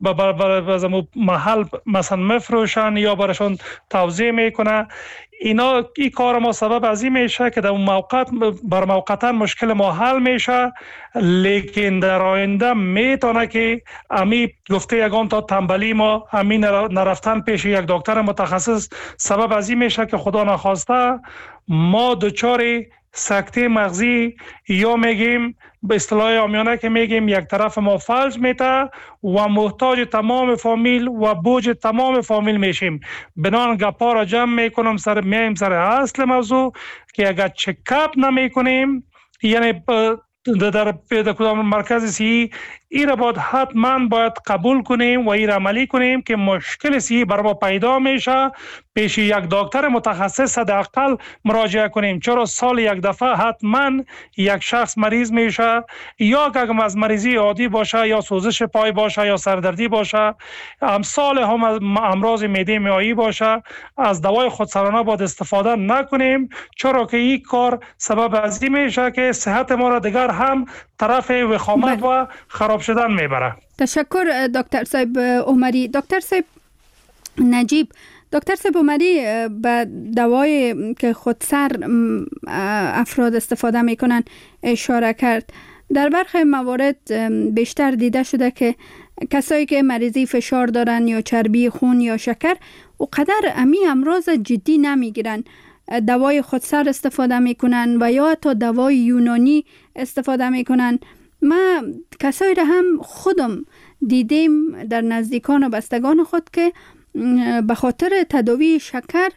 به محل مثلا مفروشن یا برشان توزیع میکنه. اینا این کار ما سبب از این میشه که در اون موقت بر موقتا مشکل ما حل میشه، لیکن در آینده میتونه که امی گفته یگان تا تنبلی ما همین نرفتن پیش یک دکتر متخصص سبب از این میشه که خدا نخواسته ما دچار سکته مغزی یا میگیم به اصطلاح عامیانه که میگیم یک طرف ما فلج میته و محتاج تمام فامیل و بوج تمام فامیل میشیم. بنان گپا را جمع میکنم میایم سر اصل موضوع که اگر چکاپ نمیکنیم، یعنی در کدام مرکز صحی این را باید قبول کنیم و این را عملی کنیم که مشکل صحی بر ما پیدا میشه، پیش یک دکتر متخصص حداقل مراجعه کنیم. چرا سال یک دفعه حتما یک شخص مریض میشه، یا اگر از مریضی عادی باشه یا سوزش پای باشه یا سردردی باشه، امثال هم امراض معده معایی باشه، از دوای خودسرانه باید استفاده نکنیم، چرا که این کار سبب از این میشه که صحت ما را دیگر هم طرف وخامت و خراب شدن میبره. تشکر دکتر صاحب عمری. دکتر صاحب نجیب، دکتر صاحب عمری به دوای که خودسر افراد استفاده میکنن اشاره کرد. در برخی موارد بیشتر دیده شده که کسایی که مریضی فشار دارن یا چربی خون یا شکر اونقدر امی امراض جدی نمیگیرن، دوای خودسر استفاده میکنن و یا حتی دوای یونانی استفاده میکنن. ما کسایی را هم خودم دیدیم در نزدیکان و بستگان خود که به خاطر تداوی شکر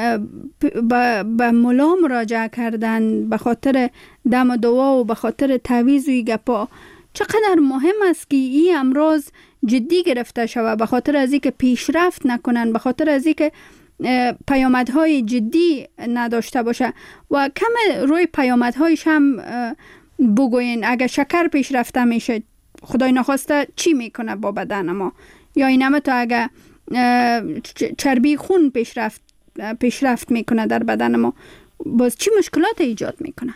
به ملا مراجعه کردن، به خاطر دم دوا و به خاطر تعویض و گپا. چقدر مهم است که این امراض جدی گرفته شود، به خاطر از اینکه پیشرفت نکنن، به خاطر از اینکه پیامدهای جدی نداشته باشه. و کم روی پیامدهایش هم بگوین. اگر شکر پیشرفته میشه، خدای نخواسته چی میکنه با بدن ما؟ یا اینم تو اگر چربی خون پیشرفت میکنه در بدن ما، باز چی مشکلات ایجاد میکنه؟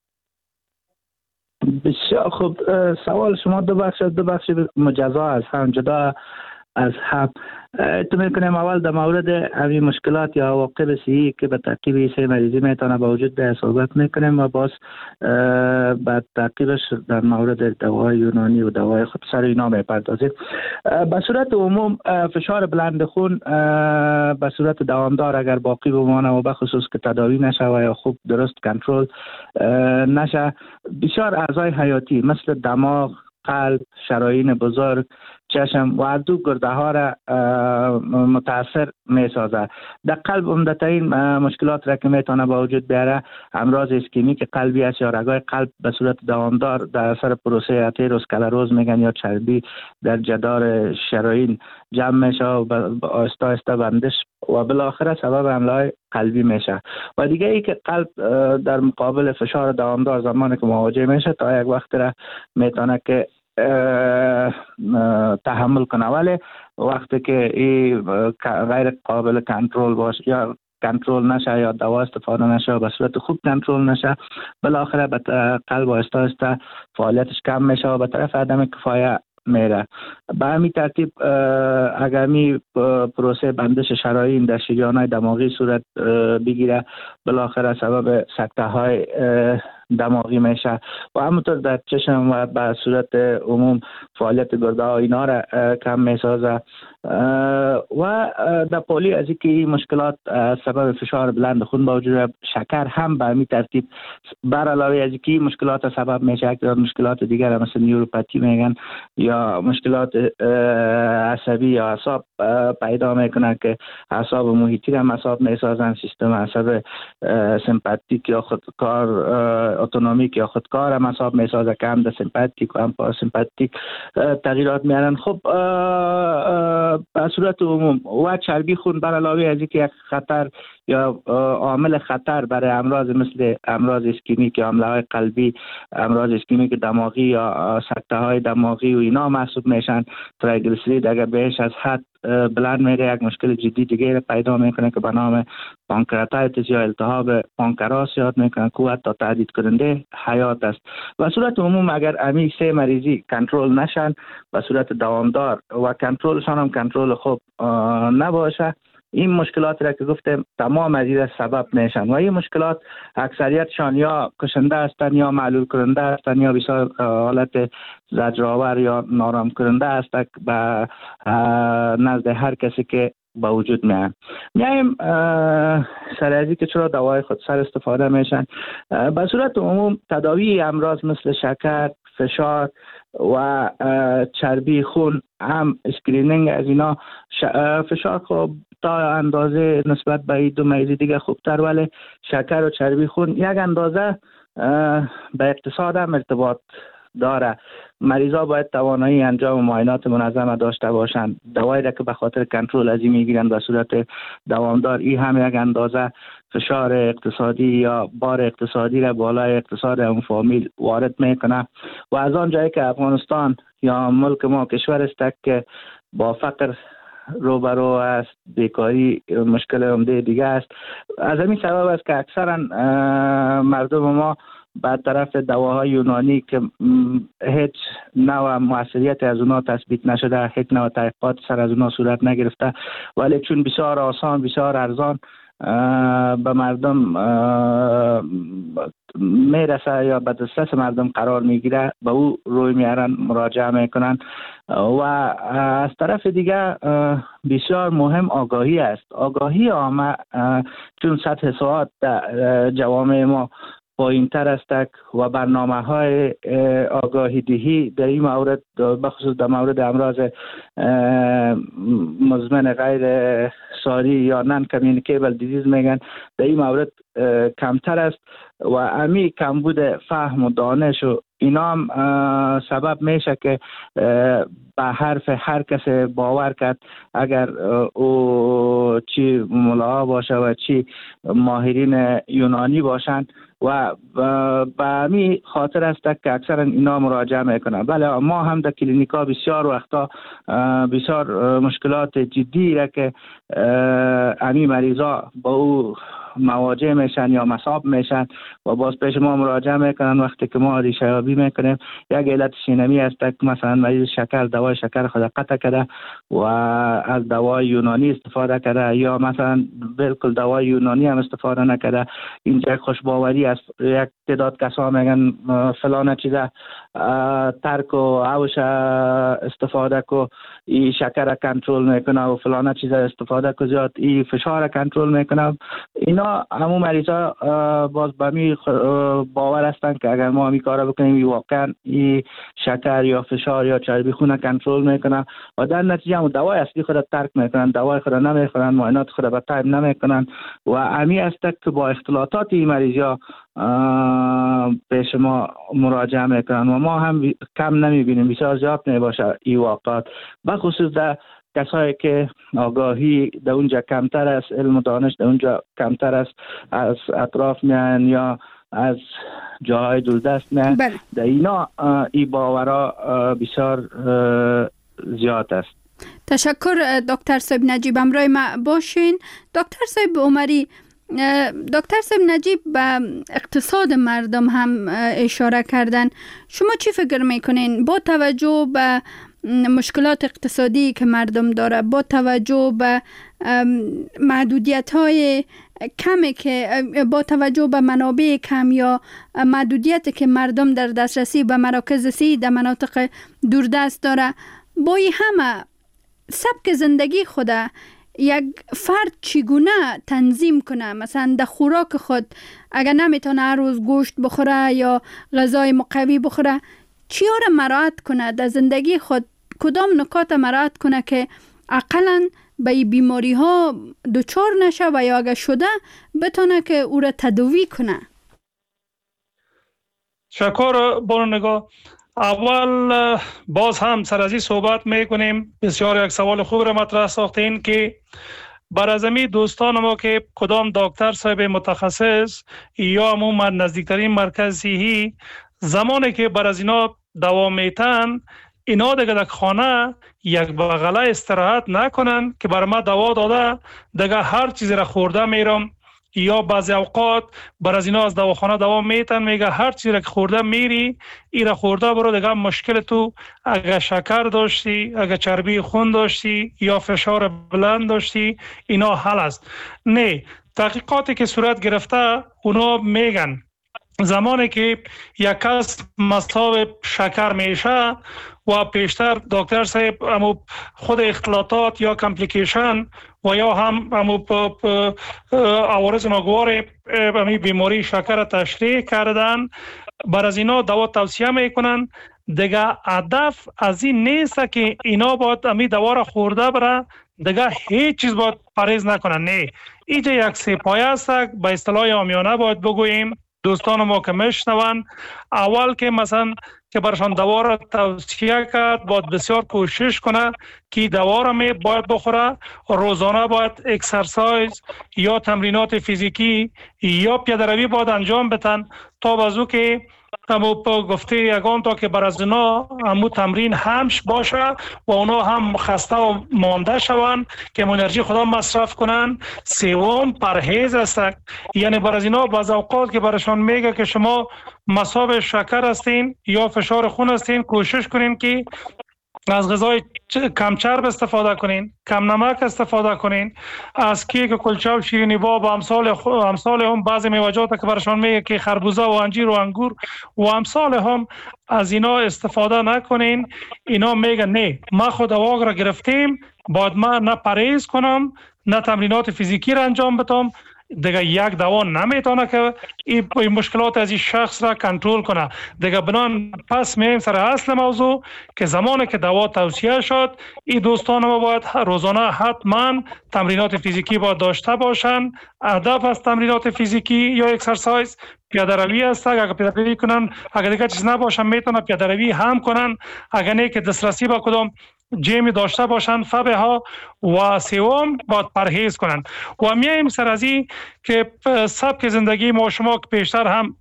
بسیار خوب. سوال شما دو بخش مجزا از هم، جدا از هم. تو میکنیم اول در مورد همین مشکلات یا عواقب صحی که به تعقیب سه مریضی میتونه با وجود به صحبت میکنیم و باز بعد تعقیبش در مورد دوای یونانی و دوای خودسر اینا میپردازیم. به صورت عموم فشار بلند خون به صورت دوامدار اگر باقی بمانه و به خصوص که تداوی نشه و یا خوب درست کنترل نشه، بسیار اعضای حیاتی مثل دماغ، قلب، شرايين بزرگ، چشم و اردو گرده ها را متاثر می سازه. در قلب عمدترین مشکلات را که میتونه با وجود بیاره امراض اسکمیک قلبی است یا رگای قلب به صورت دوامدار در اثر پروسه اتروسکلروز میگن یا چربی در جدار شرايين جمع میشه و آهسته آهسته بندش و بالاخره سبب حمله قلبی میشه. و دیگه ای که قلب در مقابل فشار دوامدار زمانی که مواجه میشه تا یک وقت را میتونه که تحمل کنه، ولی وقتی که این غیر قابل کنترل باشه یا کنترل نشه یا دوا استفاده نشه و به صورت خوب کنترل نشه، بالاخره به قلب آهسته آهسته فعالیتش کم میشه و به طرف عدم کفایت میره. به همین ترتیب اگر می پروسه بندش شرايین در شریان‌های دماغی صورت بگیره، بالاخره سبب سکته های دماغی میشه و همونطور در چشم و به صورت عموم فعالیت گرده ها اینا را کم میسازه و در پولی از اینکه مشکلات سبب فشار بلند خون با وجود شکر هم به همین ترتیب بر علاوه از اینکه مشکلات سبب میشه که مشکلات دیگر مثل نیوروپاتی میگن یا مشکلات عصبی یا اعصاب پیدا میکنه که اعصاب محیطی هم اعصاب میسازن، سیستم عصب سمپاتیک یا خودکار اتونومیک یا خودکار هم اعصاب میسازه که هم در سمپاتیک و هم پاراسمپاتیک تغییرات میارن. خب به صورت عموم و چربی خون بر علاوه از اینکه یک خطر یا عامل خطر برای امراض مثل امراض اسکمیک یا حمله های قلبی، امراض اسکمیک دماغی یا سکته های دماغی و اینا محسوب میشن. تریگلیسیرید اگر بیش از حد بلند میره یک مشکل جدی دیگه پیدا میکنه که به نام پانکراتایتس یا التهاب پانکراس یاد میکنه که حتی تهدید کننده حیات است. و صورت عموم اگر امی سه مریضی کنترل نشن به صورت دوامدار و کنترلشان هم کنترل خوب نباشه، این مشکلات را که گفتم تمام از این سبب میشن و این مشکلات اکثریتشان یا کشنده هستند یا معلول کننده هستند یا بسیار حالت زجرآور یا نارام کننده است به نزد هر کسی که با وجود میایم سر از که چرا دوای خودسر استفاده میشن. به صورت عموم تداوی امراض مثل شکر، فشار و چربی خون هم اسکرینینگ از اینا فشار خب تا اندازه نسبت به این دو مریضی دیگه خوبتر، ولی شکر و چربی خون یک اندازه به اقتصاد هم ارتباط داره. مریضا باید توانایی انجام معاینات منظم داشته باشند. دوایی را که به خاطر کنترل از این میگیرن به صورت دوامدار، این هم یک اندازه فشار اقتصادی یا بار اقتصادی را بالای اقتصاد اون فامیل وارد میکنه و از آن جایی که افغانستان یا ملک ما کشور است که با فقر روبرو است، بیکاری مشکل عمده دیگه است، از همین سبب است که اکثرا مردم ما به طرف دواهای یونانی که هیچ نوع موثریت از اونا تثبیت نشده، هیچ نوع تحقیقات سر از اونا صورت نگرفته، ولی چون بسیار آسان، بسیار ارزان به مردم میرسه یا به دسترس مردم قرار میگیره، به او روی میارن، مراجعه میکنن. و از طرف دیگه بسیار مهم آگاهی است. آگاهی عامه، چون سطح سواد در جوامع ما پایین تر است و برنامه های آگاهی دهی در این مورد بخصوص در مورد امراض مزمن غیر ساری یا نان کامیونیکیبل دیزیز میگن در این مورد کمتر است و امی کمبود فهم و دانش و اینا هم سبب میشه که به حرف هر کس باور کرد، اگر او چی ملاها باشه و چی ماهرین یونانی باشند و به همین خاطر است که اکثرا اینا مراجعه میکنن. بله ما هم در کلینیکا بسیار وقتا بسیار مشکلات جدی را که همین مریضا با او مواجه میشن یا مصاب میشن و باز پیش ما مراجعه میکنن. وقتی که ما ریشه یابی میکنیم یک علت شینمی است که مثلا مریض شکر دوای شکر خود قطع کرده و از دوای یونانی استفاده کرده یا مثلا بالکل دوای یونانی هم استفاده نکرده، اینجا خوشباوری است. یک تعداد کسا میگن فلان چیزا ترک و اوش استفاده کو این شکر کنترل میکنه و فلان چیزا استفاده کو زیاد این فشار کنترل میکنه. اینا همون مریضا باز به می باور هستن که اگر ما همین کارا بکنیم واقعا این شکر یا فشار یا چربی خون کنترل میکنه و در نتیجه هم دوای اصلی خود ترک میکنن، دوای خود نمیخورن، معاینات خود به تایم نمیکنن و همین است که با اختلاطات این مریضا پیش ما مراجعه میکنن و ما هم کم نمیبینیم، بسیار زیاد میباشه این واقعات، بخصوص در کسایی که آگاهی در اونجا کمتر است، علم و دانش در اونجا کمتر است، از اطراف میان یا از جاهای دوردست میان. در اینا این باورا بسیار زیاد است. تشکر دکتر صاحب نجیب، همراه ما باشین. دکتر صاحب عمری، دکتر صاحب نجیب به اقتصاد مردم هم اشاره کردن. شما چی فکر میکنین با توجه به مشکلات اقتصادی که مردم داره، با توجه به محدودیت‌های کمی که با توجه به منابع کم یا محدودیتی که مردم در دسترسی به مراکز صحی در مناطق دوردست داره، با این همه سبک زندگی خود یک فرد چگونه تنظیم کنه؟ مثلا در خوراک خود اگر نمیتونه هر روز گوشت بخوره یا غذای مقوی بخوره، چی را مراعات کنه در زندگی خود؟ کدام نکات مراعات کنه که اقلاً به این بیماری ها دچار نشه و یا اگر شده بتونه که او را تداوی کنه؟ شکر بانو. اول باز هم سر از این صحبت میکنیم. بسیار یک سوال خوب را مطرح ساختین که بر از امی دوستان ما که کدام دکتر صاحب متخصص یا عموما نزدیکترین مرکز صحی زمانی که بر از اینا دوا میتن، اینا دیگه در خانه یک بغله استراحت نکنن که بر ما دوا داده دیگه هر چیزی را خورده میرم، یا بعضی اوقات بر از اینا از دواخانه دوا میتن میگه هر چیزی را که خورده میری ای را خورده برو دیگه مشکل تو اگه شکر داشتی، اگه چربی خون داشتی یا فشار بلند داشتی اینا حل است. نه، تحقیقاتی که صورت گرفته اونا میگن زمانی که یک کس مصاب شکر میشه و پیشتر دکتر صاحب خود اختلاطات یا کمپلیکیشن و یا هم عوارض ناگوار بیماری شکر تشریح کردن، بر از اینا دوا توصیه میکنن. دیگه هدف از این نیست که اینا باید امی دوا را خورده بره، دیگه هیچ چیز باید پرهیز نکنن. نه، اینجا یک سپایه است. به اصطلاح عامیانه باید بگوییم دوستان ما که میشنون، اول که مثلا که برشان دوا را توصیه کرد باید بسیار کوشش کنه که دوا را باید بخوره. روزانه باید اکسرسایز یا تمرینات فیزیکی یا پیاده‌روی باید انجام بدن تا بازو که گفته یگان تا که بر از اینا همو تمرین همش باشه و اونا هم خسته و مانده شوند که انرژی خدا مصرف کنن. سوم پرهیز است، یعنی بر از اینا بعض اوقات که برشان میگه که شما مصاب شکر هستین یا فشار خون هستین، کوشش کنین که از غذای کم چرب استفاده کنین، کم نمک استفاده کنین، از کیک کلچه و شیرینی با امثال هم بعضی میوه‌جات که برشان میگه که خربوزه و انجیر و انگور و امثال هم از اینا استفاده نکنین. اینا میگن نه، ما خود دوا را گرفتیم باید ما نه پرهیز کنم نه تمرینات فیزیکی را انجام بدم، دیگه یک دوا نمیتونه که این مشکلات از این شخص را کنترل کنه. دیگه بنان پس میایم سر اصل موضوع که زمانی که دوا توصیه شد این دوستان ما باید روزانه حتما تمرینات فیزیکی باید داشته باشن. هدف از تمرینات فیزیکی یا اکسرسایز پیاده‌روی است. اگر پیاده‌روی کنن، اگر دیگه چیز نباشه میتونه پیاده‌روی هم کنن، اگر نه که دسترسی با کدام جیم داشته باشن فبه ها. و سوم باید پرهیز کنن. و میایم سر از این که سبک زندگی ما، شما که پیشتر هم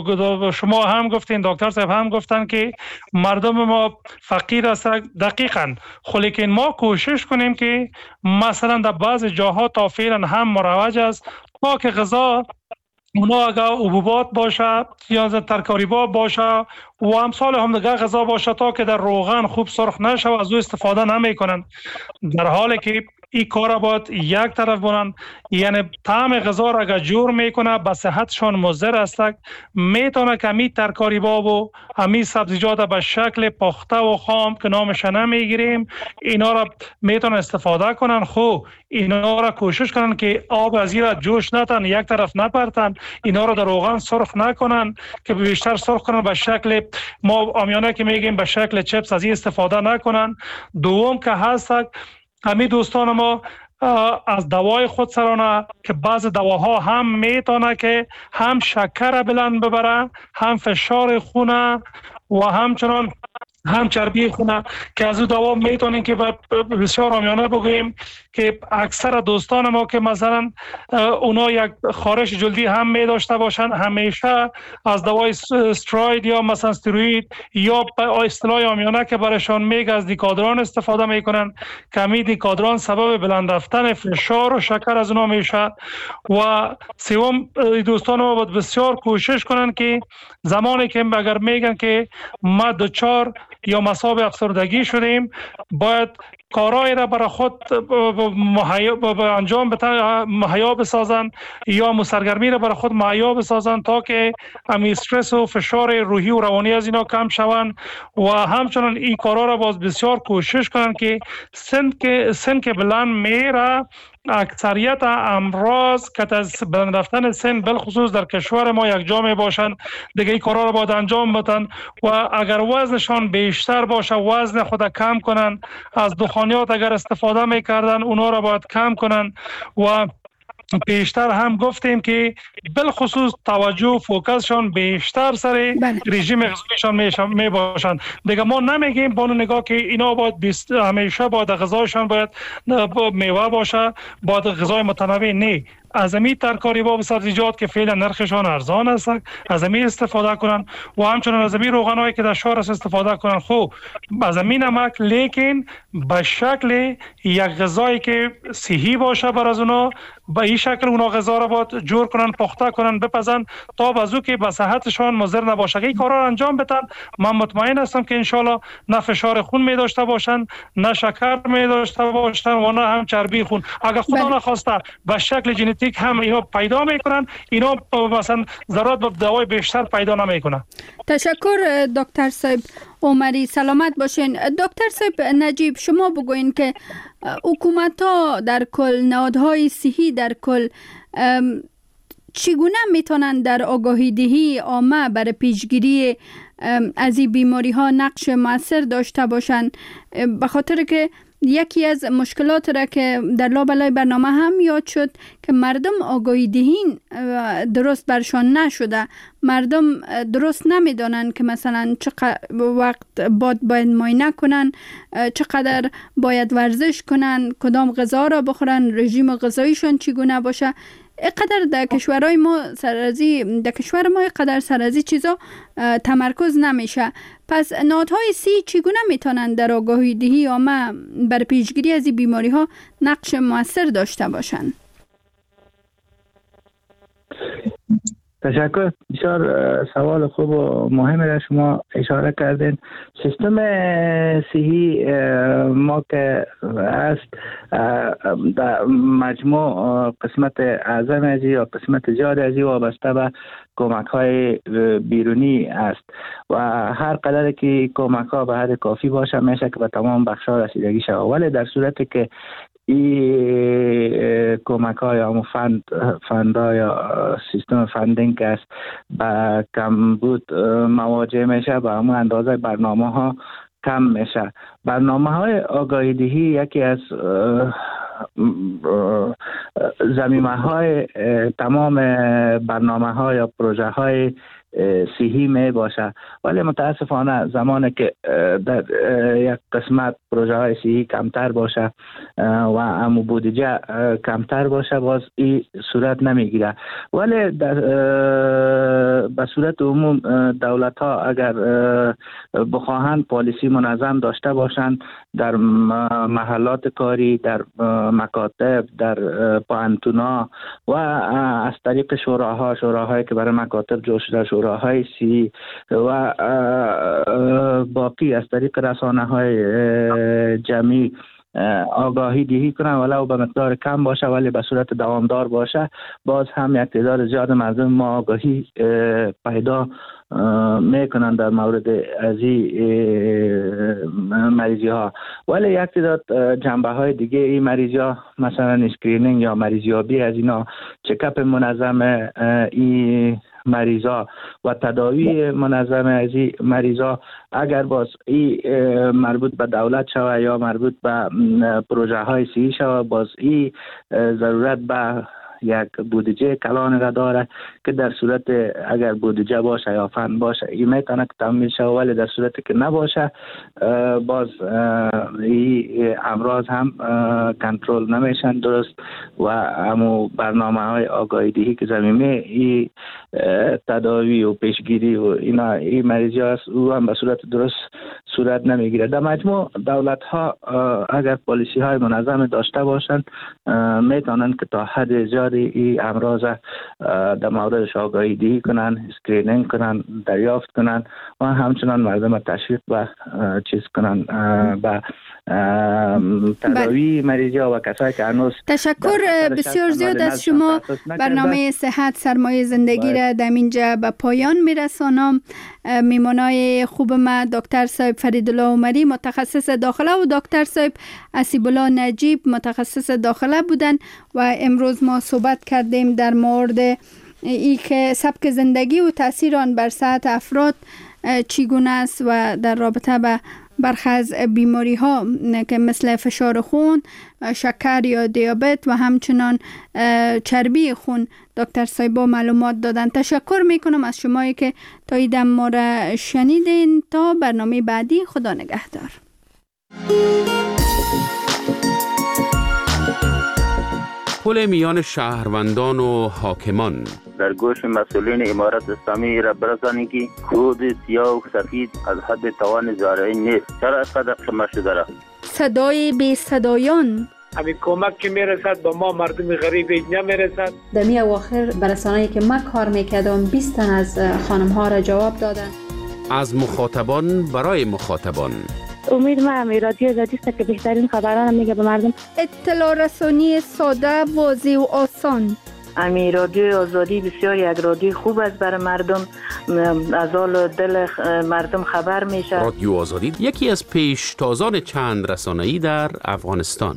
شما هم گفتین، دکتر صاحب هم گفتن که مردم ما فقیر است. دقیقاً. لیکن ما کوشش کنیم که مثلا در بعض جاها تا فعلا هم مروج است تا که غذا اونا اگر حبوبات باشه یا ترکاری‌ها باشه و امثال هم دیگه غذا باشه تا که در روغن خوب سرخ نشه و از او استفاده نمی کنن، در حالی که این کار باید یک طرف بونن. یعنی طعم غذا را اگر جور میکنه به صحتشان مضر است، میتونه که امی ترکاری‌ها و امی سبزیجات به شکل پخته و خام که نامش نمیگیریم اینا را میتونه استفاده کنن. خب اینا را کوشش کنن که آب از این را جوش نتن، یک طرف نپرتن، اینا را در روغن سرخ نکنن که بیشتر سرخ کنن به شکل ما عامیانه که میگیم به شکل چپس از این استفاده نکنن. دوم که هست همین دوستان ما از دوای خود سرانه که بعض دواها هم میتونه که هم شکر بلند ببره، هم فشار خونه و همچنان هم چربی خونه که از او دوا میتونیم که بسیار عامیانه بگوییم که اکثر دوستان ما که مثلا اونا یک خارش جلدی هم می داشته باشن، همیشه از دوای استروید یا مثلا استروید یا اصطلاح عامیانه که برشان میگه از دیکادران استفاده میکنن که همین دیکادران سبب بلند رفتن فشار و شکر از اونا میشه. و سوم دوستان ما باید بسیار کوشش کنن که زمانی که اگر میگن که ما دچار یا مصاب افسردگی شدیم، باید کارهای را برای خود انجام مهیا بسازن یا سرگرمی را برای خود مهیا بسازن تا که استرس و فشار روحی و روانی از اینا کم شوند و همچنان این کارا را باز بسیار کوشش کنن که سن که بلند میره، اکثریت امراض که از بلند رفتن سن بالخصوص در کشور ما یک جا می باشند، دیگه این کارا را باید انجام بدن و اگر وزنشان بیشتر باشه وزن خود کم کنن، از دخانیات اگر استفاده میکردن اونا را باید کم کنن و بیشتر هم گفتیم که بالخصوص توجه فوکسشان بیشتر سر رژیم غذاییشان می باشند. دیگه ما نمیگیم با نگاه که اینا باید همیشه باید غذایشان باید میوه باشه، باید غذای متنوع، نه. از امی ترکاری با سبزیجات که فعلا نرخشان ارزان است از امی استفاده کنن و همچنان از امی روغنایی که در شار است استفاده کنن. خب از امی نمک، لیکن به شکل یک غذایی که صحی باشه بر از اونا، به این شکل اونا غذا را باید جور کنن، پخته کنن، بپزن تا بازو که به صحتشان مضر نباشه. این کارا را انجام بدن، من مطمئن هستم که انشالله نه فشار خون می داشته باشن، نه شکر می داشته باشن و نه هم چربی خون. اگر خدا نخواسته به شکل ژنتیک هم اینا پیدا میکنن، اینا مثلا ضرورت به دوای بیشتر پیدا نمیکنن. تشکر دکتر صاحب عمری، سلامت باشین. دکتر صاحب نجیب، شما بگوین که حکومت ها در کل، نهادهای صحی در کل چگونه میتونن در آگاهی دهی عامه برای پیشگیری از این بیماری ها نقش مؤثر داشته باشند؟ به خاطر که یکی از مشکلات را که در لابلای برنامه هم یاد شد که مردم آگاهی دهین درست برشان نشده، مردم درست نمیدانند که مثلا چقدر وقت باید معاینه کنن، چقدر باید ورزش کنن، کدام غذا را بخورن، رژیم غذاییشان چگونه باشه. اینقدر در کشورهای ما سرازی چیزا تمرکز نمیشه. پس نهادهای صحی چگونه میتونن در آگاهی دهی عامه بر پیشگیری از این بیماری ها نقش مؤثر داشته باشند؟ تشکر. بسیار سوال خوب و مهمی را شما اشاره کردین. سیستم صحی ما که است در مجموع قسمت اعظم ازی یا قسمت زیاد ازی وابسته به کمک های بیرونی است و هر قدر که کمک ها به حد کافی باشه میشه که به تمام بخش ها رسیدگی شود، ولی در صورتی که این کمک های یا فندا یا سیستم فندینگ که است با کمبود مواجه میشه، به همون اندازه برنامه ها کم میشه. برنامه های آگاهی دهی یکی از زمینه های تمام برنامه ها یا پروژه های صحی می باشه، ولی متاسفانه زمانی که در یک قسمت پروژه های صحی کمتر باشه و امو بودجه کمتر باشه باز این صورت نمیگیره. ولی به صورت عموم دولت ها اگر بخواهند پالیسی منظم داشته باشند در محلات کاری، در مکاتب، در پانتونا و از طریق شوراهایی که برای مکاتب جوش شده، شوراهای سی و باقی از طریق رسانه های جمعی آگاهی دهی کنن، ولو به مقدار کم باشه ولی به صورت دوامدار باشه، باز هم یک تعداد زیاد مردم ما آگاهی پیدا میکنن در مورد از مریضی ها. ولی یک تعداد جنبه های دیگه این مریضی ها، مثلا اسکرینینگ یا مریضیابی از اینا، چکاپ منظم این مریضا و تداوی منظم از این مریضا، اگر باز این مربوط به دولت شود یا مربوط به پروژه های صحی شود، باز این ضرورت به یک بودجه کلان را داره که در صورت اگر بودجه باشه یا فند باشه این میتونه که تامین شه، ولی در صورتی که نباشه باز این امراض هم کنترل نمیشن درست و همو برنامه های آگاهی دهی که زمینه این تداوی و پیشگیری و اینا این مریضی هست او هم به صورت درست صورت نمیگیره. در مجموع دولت ها اگر پالیسی های منظم داشته باشند میتونن که تا حد زیاد افراد این امراض در موردش آگاهی دهی کنن، اسکرینینگ کنن، دریافت کنن و همچنان مردم تشویق و چیز کنن به تداوی مریضی ها و کسایی که هنوز. تشکر بسیار زیاد از شما. برنامه صحت سرمایه زندگی را در اینجا به پایان میرسانم. میمانای خوب ما دکتر صاحب فریدالله عمری متخصص داخله و دکتر صاحب اسیب‌الله نجیب متخصص داخله بودن و امروز ما صحبت کردیم در مورد ای که سبک زندگی و تاثیر آن بر صحت افراد چگونه است و در رابطه به برخی از بیماری ها که مثل فشار خون، شکر یا دیابت و همچنان چربی خون دکتر صاحبا معلومات دادن. تشکر میکنم از شمایی که تا این دم ما را شنیدین. تا برنامه بعدی، خدا نگهدار. پل میان شهروندان و حاکمان. در گوش مسئولین امارت اسلامی را برسانی که کود سیاه و سفید از حد توان زارعی نیست. چرا اینقدر شما شده را؟ صدای بی صدایان. همین کمک که میرسد با ما مردم غریب نمیرسد. در می اواخر برسانه‌ای که من کار میکردم 20 تن از خانم ها را جواب دادن. از مخاطبان برای مخاطبان. امید ما همی رادیو آزادی است که بهترین خبران میگه به مردم. اطلاع رسانی ساده، واضح و آسان. امی رادیو آزادی بسیار یک رادیو خوب است برای مردم، از حال دل مردم خبر میشه. رادیو آزادی یکی از پیشتازان چند رسانه‌ای در افغانستان.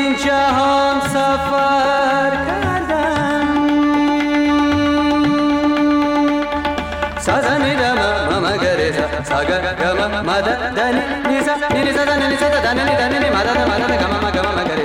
زین جهان سفر کردم سازا نیدم ماما گریزا ساگا گما مادا دانی نیزا نیزا دانی نیزا دانی دانی مادا مادا گما گما گریزا